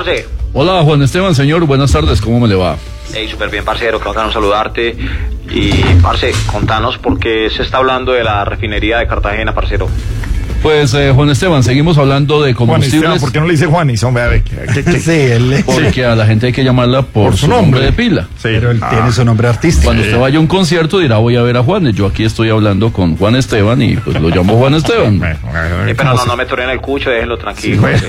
parce? Hola, Juan Esteban, señor, buenas tardes, ¿cómo me le va? Hey, súper bien, parcero, qué bacano saludarte. Y, parce, contanos por qué se está hablando de la refinería de Cartagena, parcero. Pues, Juan Esteban, seguimos hablando de combustibles. Juan Esteban, ¿por qué no le dice Juanis? Hombre, a ver, Porque a la gente hay que llamarla por su nombre de pila. Sí. Pero él tiene su nombre artístico. Cuando usted vaya a un concierto dirá, voy a ver a Juanes. Yo aquí estoy hablando con Juan Esteban y pues lo llamo Juan Esteban. Pero no me toren el cucho, déjenlo tranquilo. Sí,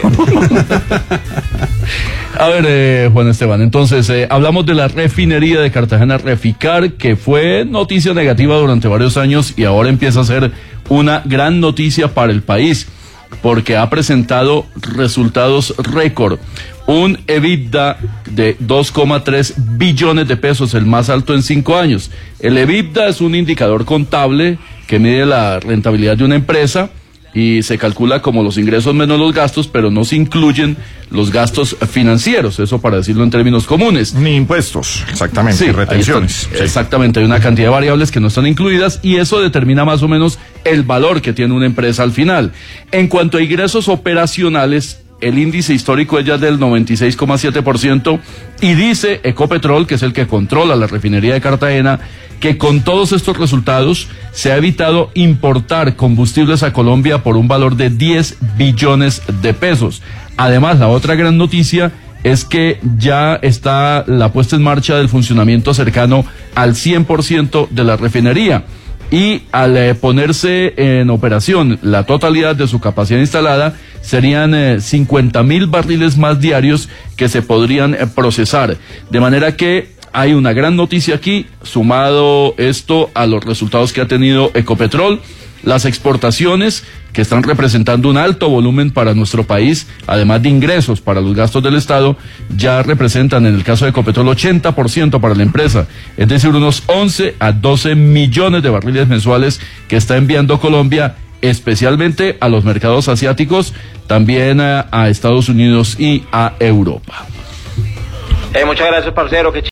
A ver, Juan Esteban, entonces hablamos de la refinería de Cartagena, Reficar, que fue noticia negativa durante varios años y ahora empieza a ser una gran noticia para el país, porque ha presentado resultados récord. Un EBITDA de 2,3 billones de pesos, el más alto en 5 años. El EBITDA es un indicador contable que mide la rentabilidad de una empresa y se calcula como los ingresos menos los gastos, pero no se incluyen los gastos financieros, eso para decirlo en términos comunes. Ni impuestos, exactamente, Sí, retenciones. ahí está. Exactamente, hay una cantidad de variables que no están incluidas y eso determina más o menos el valor que tiene una empresa al final. En cuanto a ingresos operacionales, el índice histórico es ya del 96,7% y dice Ecopetrol, que es el que controla la refinería de Cartagena, que con todos estos resultados se ha evitado importar combustibles a Colombia por un valor de 10 billones de pesos. Además, la otra gran noticia es que ya está la puesta en marcha del funcionamiento cercano al 100% de la refinería. Y al ponerse en operación la totalidad de su capacidad instalada, serían 50.000 barriles más diarios que se podrían procesar. De manera que hay una gran noticia aquí, sumado esto a los resultados que ha tenido Ecopetrol, las exportaciones que están representando un alto volumen para nuestro país, además de ingresos para los gastos del Estado, ya representan en el caso de Ecopetrol 80% para la empresa, es decir, unos 11 a 12 millones de barriles mensuales que está enviando Colombia, especialmente a los mercados asiáticos, también a Estados Unidos y a Europa. Muchas gracias, parcero.